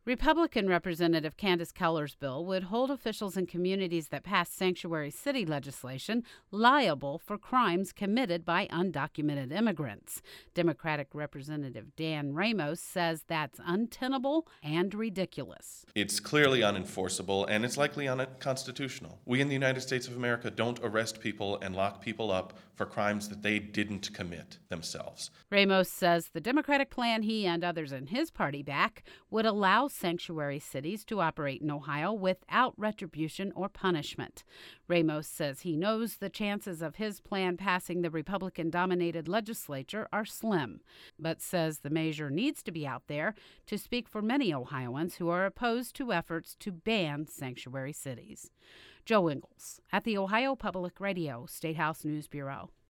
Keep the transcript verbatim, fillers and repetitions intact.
Republican Representative Candace Keller's bill would hold officials in communities that pass sanctuary city legislation liable for crimes committed by undocumented immigrants. Democratic Representative Dan Ramos says that's untenable and ridiculous. It's clearly unenforceable, and it's likely unconstitutional. We in the United States of America don't arrest people and lock people up for crimes that they didn't commit themselves. Ramos says the Democratic plan he and others in his party back would allow sanctuary cities to operate in Ohio without retribution or punishment. Ramos says he knows the chances of his plan passing the Republican-dominated legislature are slim, but says the measure needs to be out there to speak for many Ohioans who are opposed to efforts to ban sanctuary cities. Joe Ingles at the Ohio Public Radio State House News Bureau.